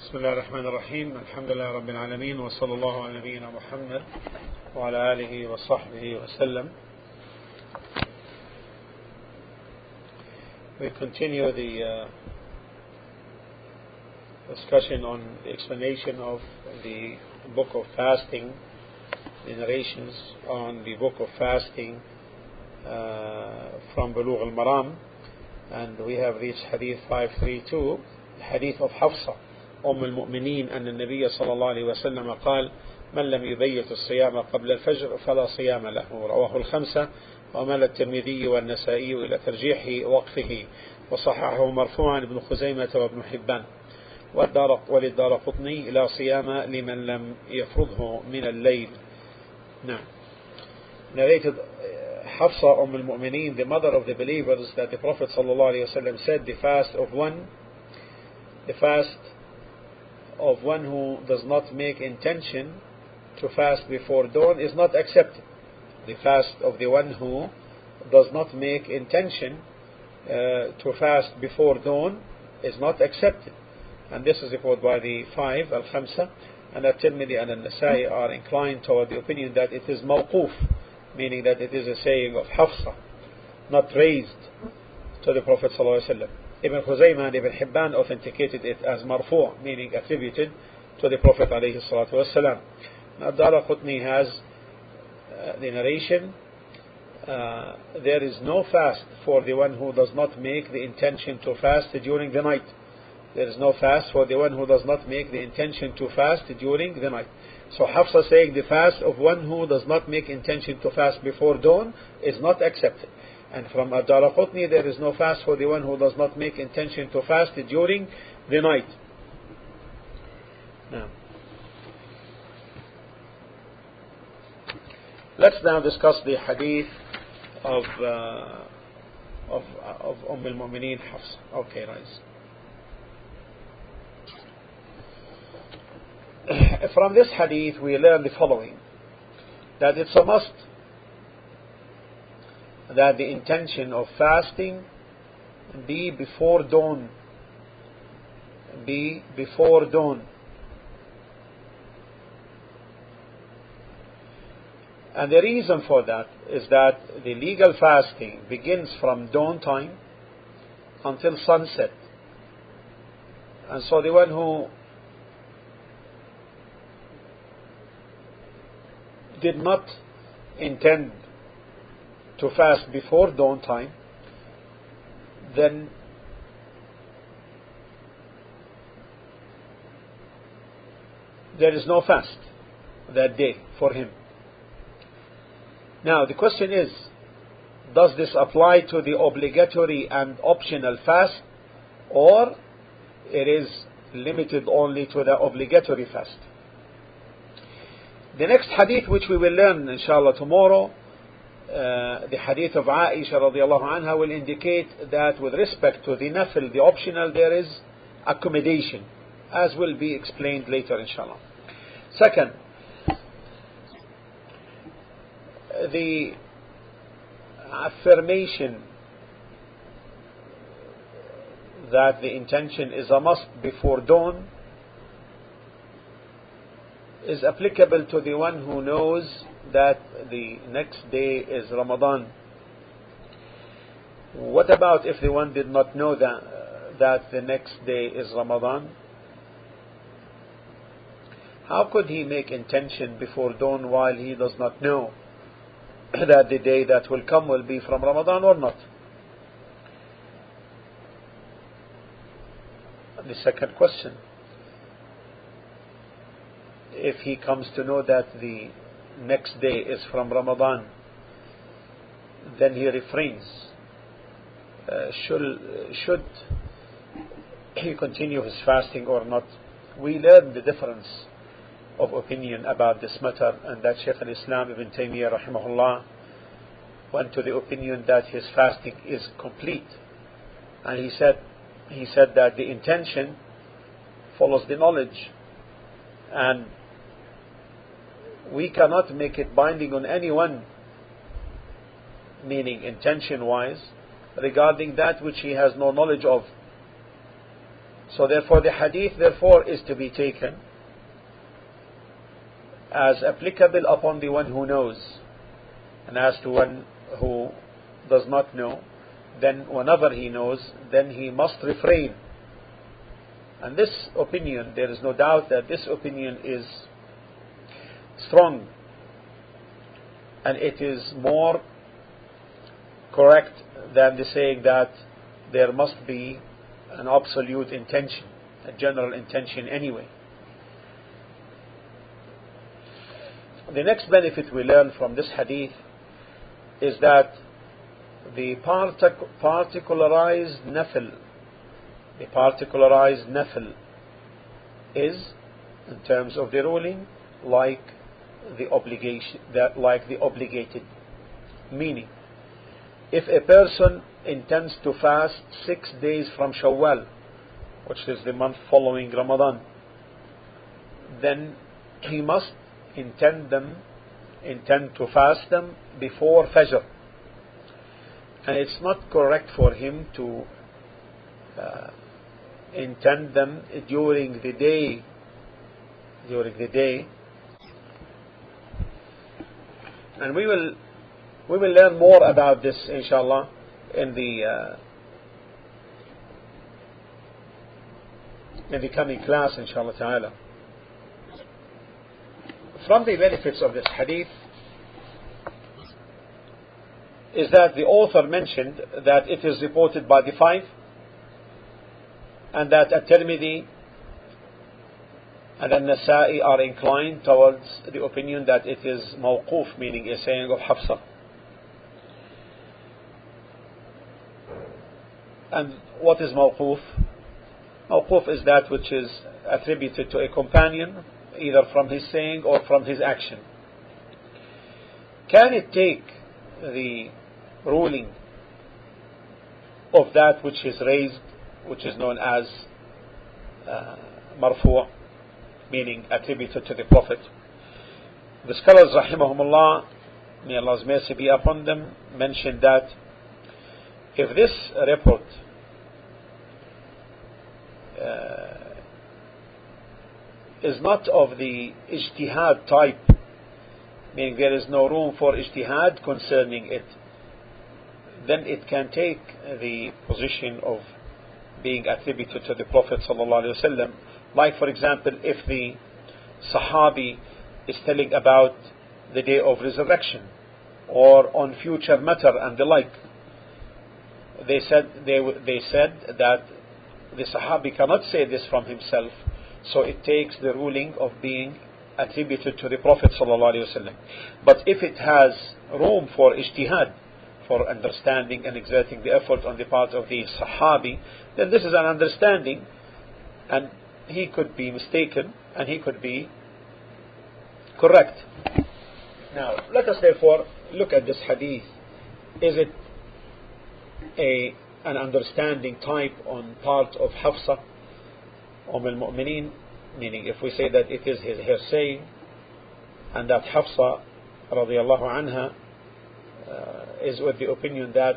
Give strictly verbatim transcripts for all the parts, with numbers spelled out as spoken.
بسم الله الرحمن الرحيم. الحمد لله رب العالمين، وصلى الله على نبينا محمد وعلى آله وصحبه وسلم. We continue the uh, discussion on the explanation of the book of fasting, the narrations on the book of fasting uh, from Bulugh al-Maram, and we have reached hadith five thirty-two, the hadith of Hafsa أم المؤمنين أن النبي صلى الله عليه وسلم قال: من لم يبيت الصيام قبل الفجر فلا صيام له. رواه الخمسة ومال الترمذي والنسائي إلى ترجيح وقفه، وصححه مرفوعا ابن خزيمة وابن حبان وللدارقطني: لا صيام لمن لم يفرضه من الليل. نعم. Narrated Hafsa Umm al-Mu'mineen, the mother of the believers, that the Prophet sallallahu alaihi wasallam said, the fast of one, the fast of one who does not make intention to fast before dawn is not accepted. The fast of the one who does not make intention uh, to fast before dawn is not accepted. And this is quoted by the five, Al-Khamsa, and At-Tirmidhi and An-Nasai are inclined toward the opinion that it is mawquf, meaning that it is a saying of Hafsa, not raised to the Prophet sallallahu alaihi wasallam. Ibn Khuzaymah and Ibn Hibban authenticated it as marfu', meaning attributed to the Prophet alayhi salatu wasalam. Now Daraqutni has uh, the narration, uh, there is no fast for the one who does not make the intention to fast during the night. There is no fast for the one who does not make the intention to fast during the night. So Hafsa saying the fast of one who does not make intention to fast before dawn is not accepted. And from Ad-Daraqutni, there is no fast for the one who does not make intention to fast during the night. Now, let's now discuss the hadith of uh, of of Umm al-Mu'mineen Hafsa. Okay, rise. From this hadith, we learn the following: that it's a must that the intention of fasting be before dawn. Be before dawn. And the reason for that is that the legal fasting begins from dawn time until sunset. And so the one who did not intend to fast before dawn time, then there is no fast that day for him. Now the question is, does this apply to the obligatory and optional fast, or it is limited only to the obligatory fast? The next hadith which we will learn inshallah tomorrow, Uh, the hadith of Aisha radiallahu anha, will indicate that with respect to the nafil, the optional, there is accommodation, as will be explained later inshallah. Second, the affirmation that the intention is a must before dawn is applicable to the one who knows that the next day is Ramadan. What about if the one did not know that, uh, that the next day is Ramadan? How could he make intention before dawn while he does not know that the day that will come will be from Ramadan or not? The second question: if he comes to know that the next day is from Ramadan, then he refrains. Uh, should, should he continue his fasting or not? We learn the difference of opinion about this matter, and that Shaykh al-Islam Ibn Taymiyyah rahimahullah went to the opinion that his fasting is complete. And he said, he said that the intention follows the knowledge, and we cannot make it binding on anyone, meaning intention wise, regarding that which he has no knowledge of. So therefore the hadith therefore is to be taken as applicable upon the one who knows, and as to one who does not know, then whenever he knows, then he must refrain. And this opinion, there is no doubt that this opinion is strong, and it is more correct than the saying that there must be an absolute intention, a general intention anyway. The next benefit we learn from this hadith is that the partic- particularized nafil, the particularized nafil is, in terms of the ruling, like the obligation, that like the obligated. Meaning, if a person intends to fast six days from Shawwal, which is the month following Ramadan, then he must intend them, intend to fast them before Fajr. And it's not correct for him to uh, intend them during the day, during the day. And we will we will learn more about this, inshallah, in the uh, in the coming class, inshallah ta'ala. From the benefits of this hadith is that the author mentioned that it is reported by the five, and that At-Tirmidhi and An-Nasa'i are inclined towards the opinion that it is mawquf, meaning a saying of Hafsa. And what is mawquf? Mawquf is that which is attributed to a companion, either from his saying or from his action. Can it take the ruling of that which is raised, which is known as uh, marfu', meaning attributed to the Prophet? The scholars, rahimahumullah, may Allah's mercy be upon them, mentioned that if this report uh, is not of the ijtihad type, meaning there is no room for ijtihad concerning it, then it can take the position of being attributed to the Prophet ﷺ. Like, for example, if the Sahabi is telling about the day of resurrection or on future matter and the like, they said they they said that the Sahabi cannot say this from himself, so it takes the ruling of being attributed to the Prophet ﷺ. But if it has room for ijtihad, for understanding and exerting the effort on the part of the Sahabi, then this is an understanding, and he could be mistaken and he could be correct. Now, let us therefore look at this hadith. Is it a an understanding type on part of Hafsa, Umm al-Mu'mineen, meaning if we say that it is his, her saying, and that Hafsa radiallahu anha uh, is with the opinion that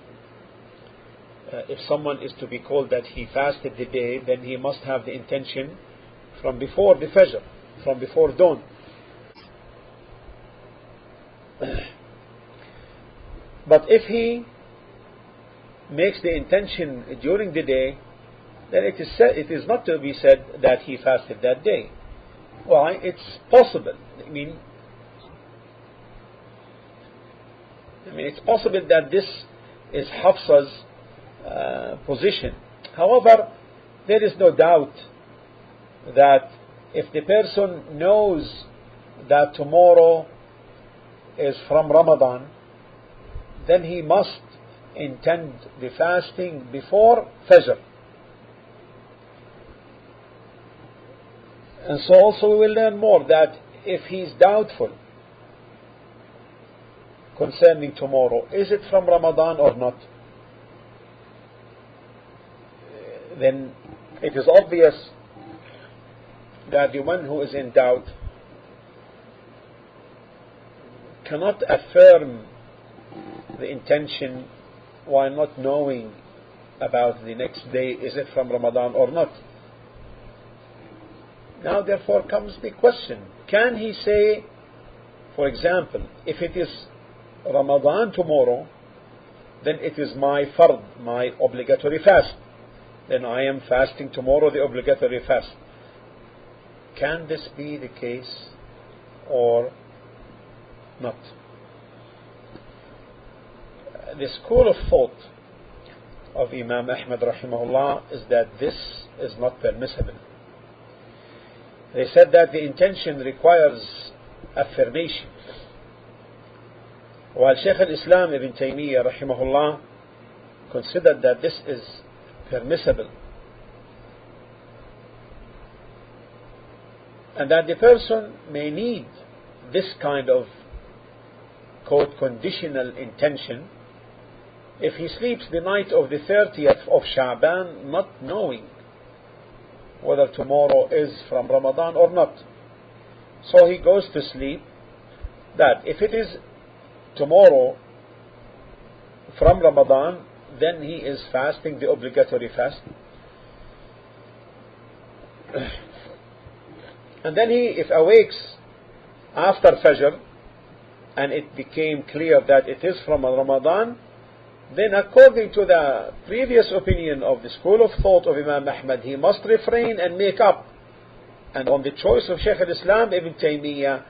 uh, if someone is to be called that he fasted the day, then he must have the intention from before the Fajr, from before dawn. But if he makes the intention during the day, then it is said, it is not to be said that he fasted that day. Why? It's possible. I mean, I mean, it's possible that this is Hafsa's uh, position. However, there is no doubt that if the person knows that tomorrow is from Ramadan, then he must intend the fasting before Fajr. And so also we will learn more that if he is doubtful concerning tomorrow, is it from Ramadan or not, then it is obvious that the one who is in doubt cannot affirm the intention while not knowing about the next day, is it from Ramadan or not? Now therefore comes the question, can he say, for example, if it is Ramadan tomorrow, then it is my fard, my obligatory fast. Then I am fasting tomorrow the obligatory fast. Can this be the case or not? The school of thought of Imam Ahmad rahimahullah is that this is not permissible. They said that the intention requires affirmation, while Shaykh al-Islam Ibn Taymiyyah rahimahullah considered that this is permissible, and that the person may need this kind of quote conditional intention if he sleeps the night of the thirtieth of Sha'ban not knowing whether tomorrow is from Ramadan or not. So he goes to sleep that if it is tomorrow from Ramadan, then he is fasting the obligatory fast. And then he, if awakes after Fajr and it became clear that it is from Ramadan, then according to the previous opinion of the school of thought of Imam Ahmad, he must refrain and make up. And on the choice of Shaykh al-Islam Ibn Taymiyyah,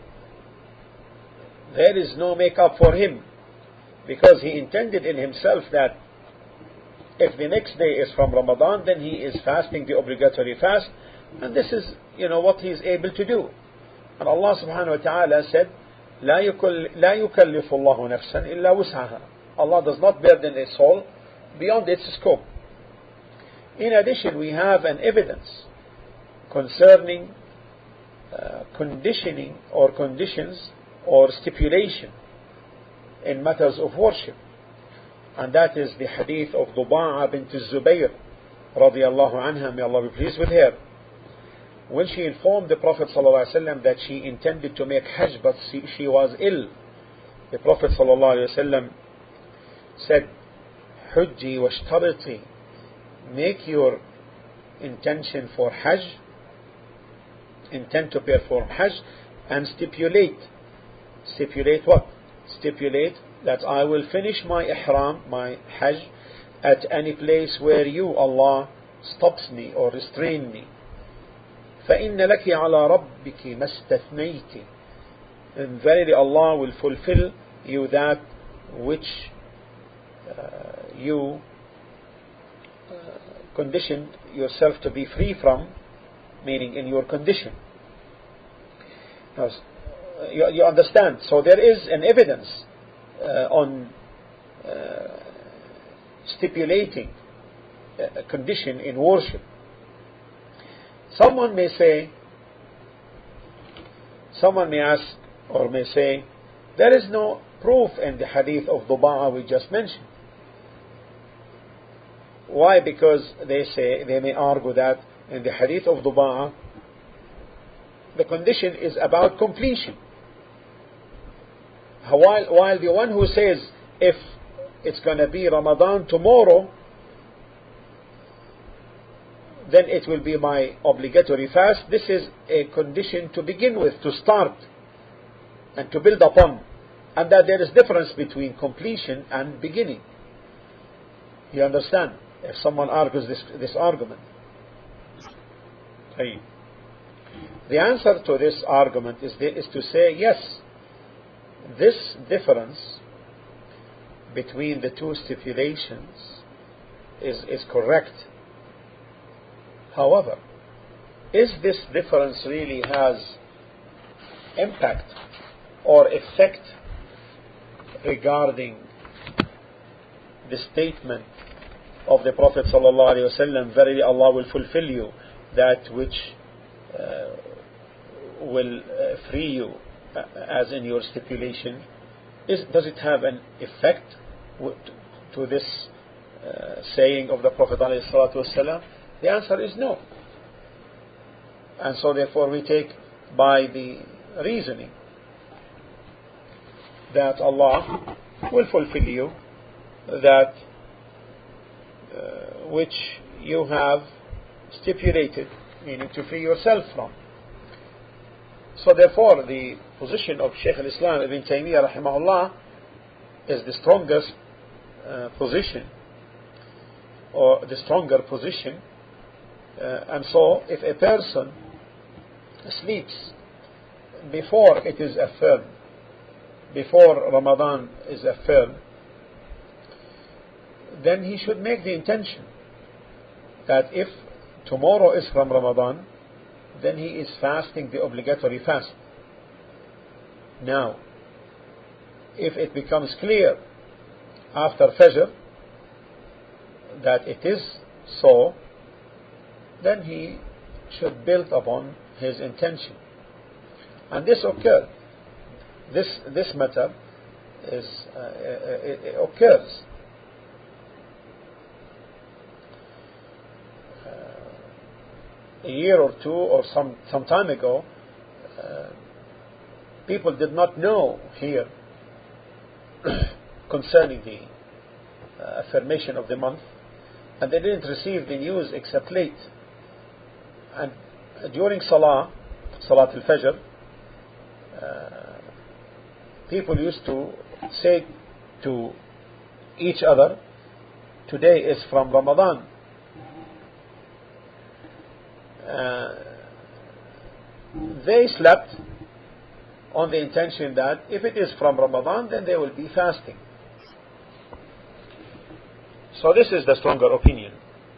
there is no make up for him, because he intended in himself that if the next day is from Ramadan, then he is fasting the obligatory fast, and this is, you know, what he is able to do. And Allah subhanahu wa ta'ala said, لا يكلف الله نفسا إلا وسعها. Allah does not burden a soul beyond its scope. In addition, we have an evidence concerning uh, conditioning or conditions or stipulation in matters of worship, and that is the hadith of Duba'a bint Zubayr radiyallahu anha, may Allah be pleased with her. When she informed the Prophet ﷺ that she intended to make Hajj but she, she was ill, the Prophet ﷺ said, Hujji washtariti, make your intention for Hajj, intend to perform Hajj, and stipulate. Stipulate what? Stipulate that I will finish my ihram, my Hajj, at any place where you, Allah, stops me or restrain me. فَإِنَّ لَكِ عَلَى رَبِّكِ مَا اسْتَثْنَيْتِ. And verily Allah will fulfill you that which uh, you uh, conditioned yourself to be free from, meaning in your condition. Now, you, you understand? So there is an evidence uh, on uh, stipulating a condition in worship. Someone may say, someone may ask or may say, there is no proof in the hadith of Duba'a we just mentioned. Why? Because they say, they may argue that in the hadith of Duba'a, the condition is about completion. While, while the one who says, if it's going to be Ramadan tomorrow, then it will be my obligatory fast. This is a condition to begin with, to start and to build upon, and that there is difference between completion and beginning. You understand? If someone argues this, this argument. Hey. The answer to this argument is, the, is to say, yes, this difference between the two stipulations is, is correct. However, is this difference really has impact or effect regarding the statement of the Prophet sallallahu alaihi wasallam, verily Allah will fulfill you that which uh, will uh, free you uh, as in your stipulation? Is, does it have an effect w- to this uh, saying of the Prophet alayhi salatu wasallam? The answer is no. And so therefore we take by the reasoning that Allah will fulfill you that uh, which you have stipulated, meaning to free yourself from. So therefore the position of Shaykh al-Islam Ibn Taymiyyah rahimahullah is the strongest uh, position, or the stronger position. Uh, and so if a person sleeps before it is affirmed, before Ramadan is affirmed, then he should make the intention that if tomorrow is from Ramadan, then he is fasting the obligatory fast. Now, if it becomes clear after Fajr that it is so, then he should build upon his intention. And this occurred. This this matter is uh, it, it occurs. Uh, a year or two or some some time ago, uh, people did not know here concerning the uh, affirmation of the month, and they didn't receive the news except late. And during Salah, Salat al-Fajr, uh, people used to say to each other, today is from Ramadan. Uh, they slept on the intention that if it is from Ramadan, then they will be fasting. So this is the stronger opinion.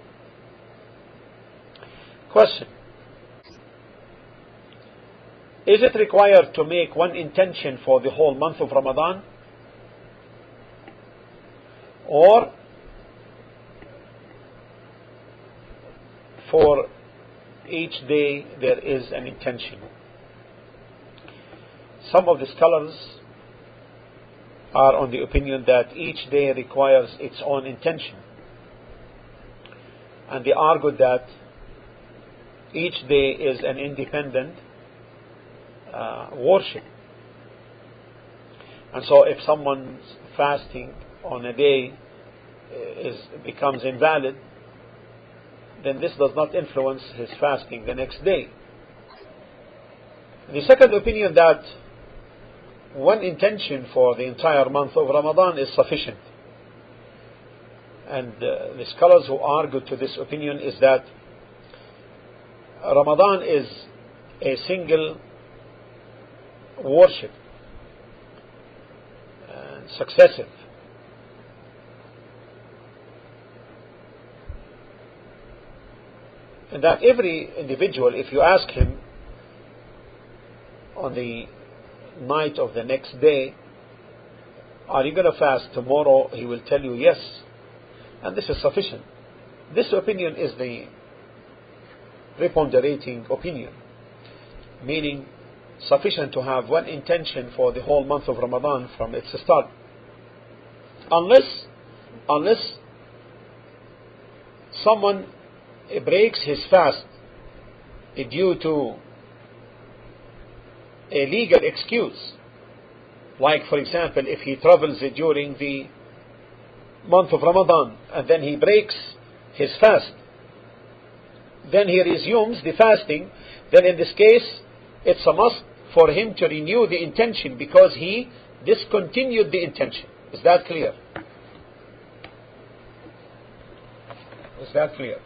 Question: is it required to make one intention for the whole month of Ramadan, or for each day there is an intention? Some of the scholars are on the opinion that each day requires its own intention, and they argued that each day is an independent uh, worship. And so if someone's fasting on a day is becomes invalid, then this does not influence his fasting the next day. The second opinion, that one intention for the entire month of Ramadan is sufficient. And uh, the scholars who argue to this opinion is that Ramadan is a single worship, uh, successive. And that every individual, if you ask him on the night of the next day, are you going to fast tomorrow, he will tell you yes. And this is sufficient. This opinion is the preponderating opinion, meaning sufficient to have one intention for the whole month of Ramadan from its start. Unless, unless someone breaks his fast due to a legal excuse, like for example if he travels during the month of Ramadan and then he breaks his fast, then he resumes the fasting, then in this case it's a must for him to renew the intention because he discontinued the intention. Is that clear? Is that clear?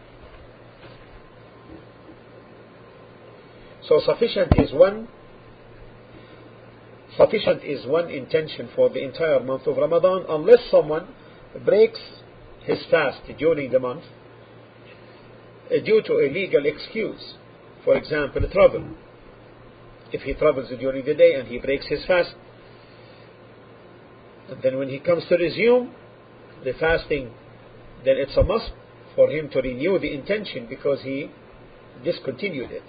So sufficient is one sufficient is one intention for the entire month of Ramadan, unless someone breaks his fast during the month due to a legal excuse. For example, travel. If he travels during the day and he breaks his fast, and then when he comes to resume the fasting, then it's a must for him to renew the intention because he discontinued it.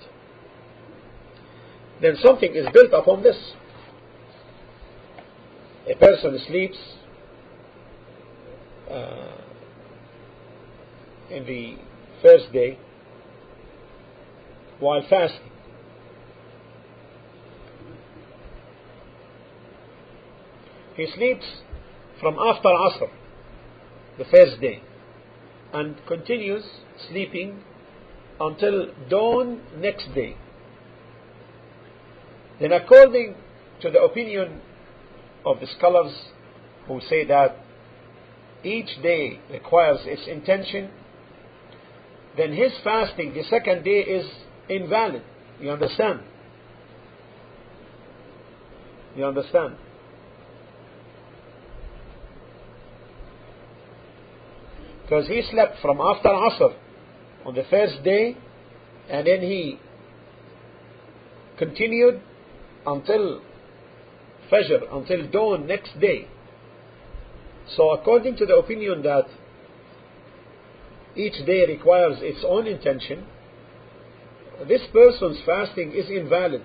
Then something is built upon this. A person sleeps uh, in the first day while fasting. He sleeps from after Asr, the first day, and continues sleeping until dawn next day, then according to the opinion of the scholars who say that each day requires its intention, then his fasting the second day is invalid. You understand? You understand? Because he slept from after Asr on the first day, and then he continued until Fajr, until dawn next day. So according to the opinion that each day requires its own intention, this person's fasting is invalid.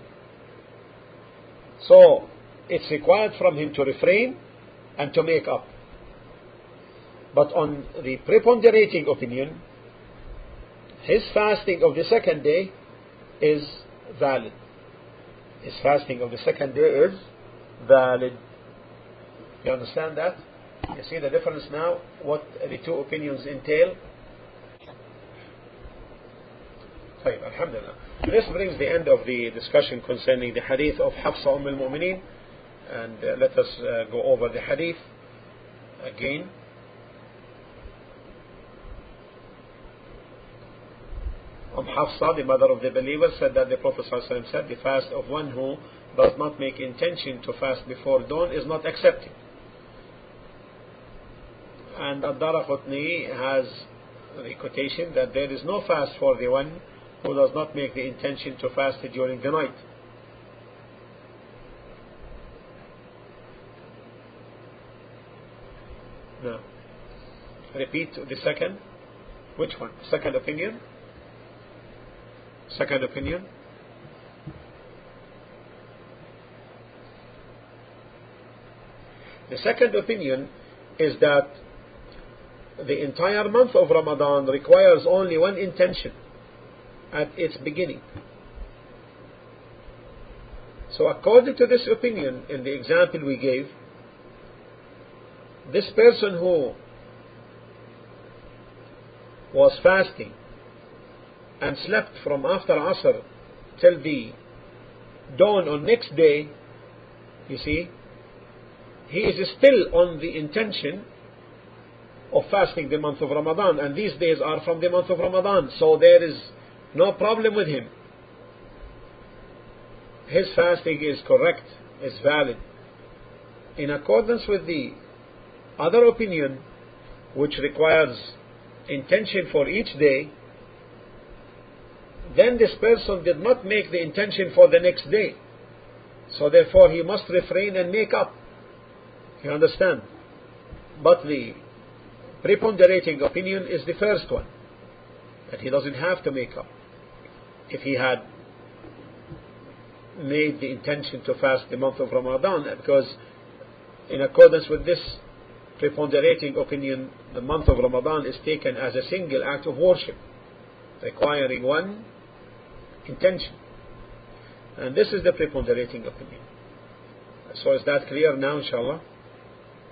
So it's required from him to refrain and to make up. But on the preponderating opinion, his fasting of the second day is valid. His fasting of the second day is valid. You understand that? You see the difference now, what the two opinions entail? طيب, Alhamdulillah. This brings the end of the discussion concerning the hadith of Hafsa Umm al-Mu'mineen, and uh, let us uh, go over the hadith again. Umm Hafsa, the mother of the believers, said that the Prophet ﷺ said, the fast of one who does not make intention to fast before dawn is not accepted. And Ad-Daraqutni has the quotation that there is no fast for the one who does not make the intention to fast during the night. Now, repeat the second. Which one? Second opinion? Second opinion? The second opinion is that the entire month of Ramadan requires only one intention at its beginning. So according to this opinion, in the example we gave, this person who was fasting and slept from after Asr till the dawn on next day, you see, he is still on the intention of fasting the month of Ramadan, and these days are from the month of Ramadan, so there is no problem with him. His fasting is correct, is valid. In accordance with the other opinion, which requires intention for each day, then this person did not make the intention for the next day, so therefore he must refrain and make up. You understand? But the preponderating opinion is the first one, that he doesn't have to make up. If he had made the intention to fast the month of Ramadan, because in accordance with this preponderating opinion, the month of Ramadan is taken as a single act of worship, requiring one intention. And this is the preponderating opinion. So is that clear now, inshallah?